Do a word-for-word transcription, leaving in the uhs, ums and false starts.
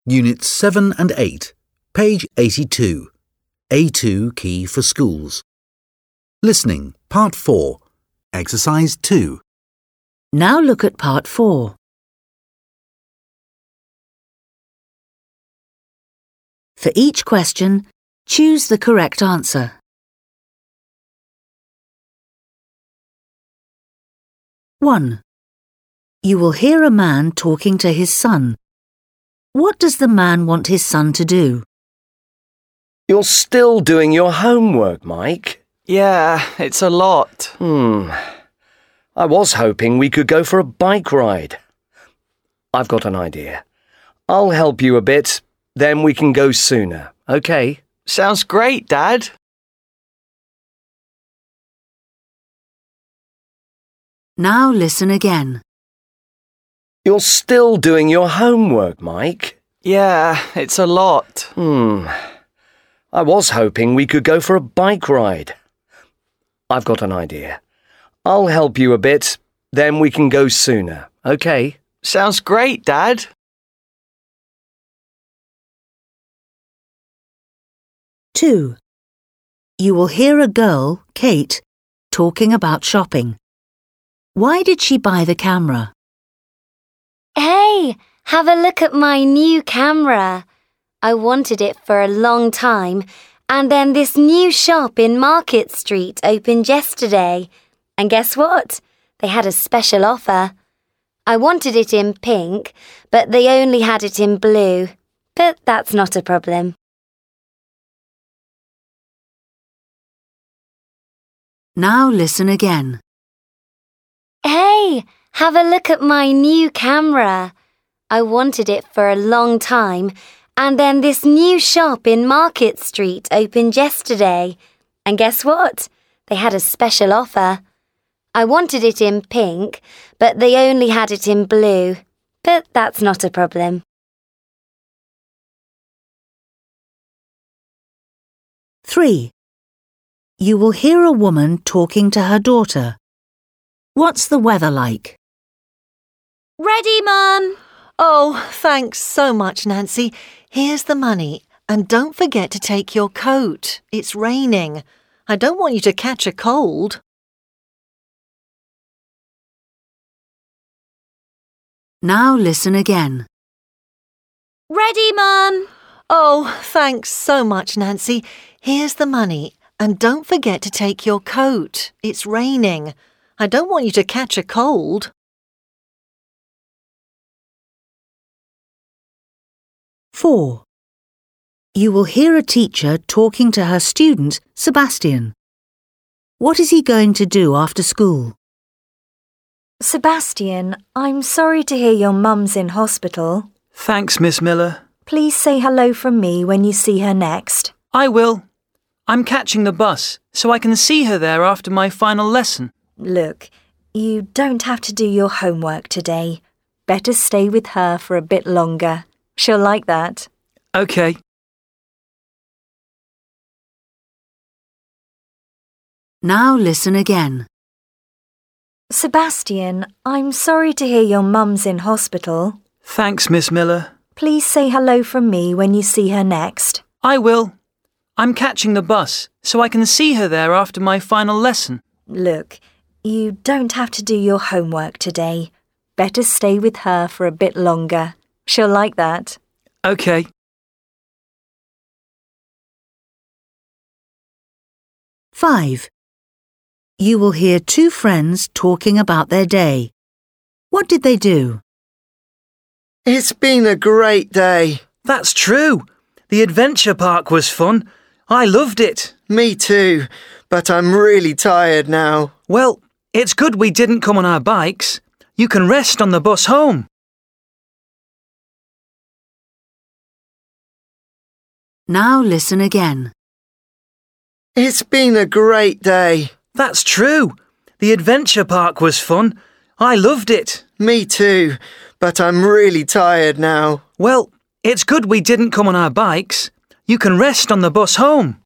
Units seven and eight, page eighty-two. A two key for schools. Listening, Part four, Exercise two. Now look at Part four. For each question, choose the correct answer. one. You will hear a man talking to his son. What does the man want his son to do? You're still doing your homework, Mike. Yeah, it's a lot. Hmm. I was hoping we could go for a bike ride. I've got an idea. I'll help you a bit, then we can go sooner, okay? Sounds great, Dad. Now listen again. You're still doing your homework, Mike. Yeah, it's a lot. Hmm. I was hoping we could go for a bike ride. I've got an idea. I'll help you a bit, then we can go sooner, okay? Sounds great, Dad. two. You will hear a girl, Kate, talking about shopping. Why did she buy the camera? Hey, have a look at my new camera. I wanted it for a long time, and then this new shop in Market Street opened yesterday. And guess what? They had a special offer. I wanted it in pink, but they only had it in blue. But that's not a problem. Now listen again. Hey, have a look at my new camera. I wanted it for a long time, and then this new shop in Market Street opened yesterday. And guess what? They had a special offer. I wanted it in pink, but they only had it in blue. But that's not a problem. three. You will hear a woman talking to her daughter. What's the weather like? Ready, Mum? Oh, thanks so much, Nancy. Here's the money. And don't forget to take your coat. It's raining. I don't want you to catch a cold. Now listen again. Ready, Mum? Oh, thanks so much, Nancy. Here's the money. And don't forget to take your coat. It's raining. I don't want you to catch a cold. four. You will hear a teacher talking to her student, Sebastian. What is he going to do after school? Sebastian, I'm sorry to hear your mum's in hospital. Thanks, Miss Miller. Please say hello from me when you see her next. I will. I'm catching the bus, so I can see her there after my final lesson. Look, you don't have to do your homework today. Better stay with her for a bit longer. She'll like that. Okay. Now listen again. Sebastian, I'm sorry to hear your mum's in hospital. Thanks, Miss Miller. Please say hello from me when you see her next. I will. I'm catching the bus, so I can see her there after my final lesson. Look, you don't have to do your homework today. Better stay with her for a bit longer. She'll like that. Okay. five. You will hear two friends talking about their day. What did they do? It's been a great day. That's true. The adventure park was fun. I loved it. Me too, but I'm really tired now. Well, it's good we didn't come on our bikes. You can rest on the bus home. Now listen again. It's been a great day. That's true. The adventure park was fun. I loved it. Me too, but I'm really tired now. Well, it's good we didn't come on our bikes. You can rest on the bus home.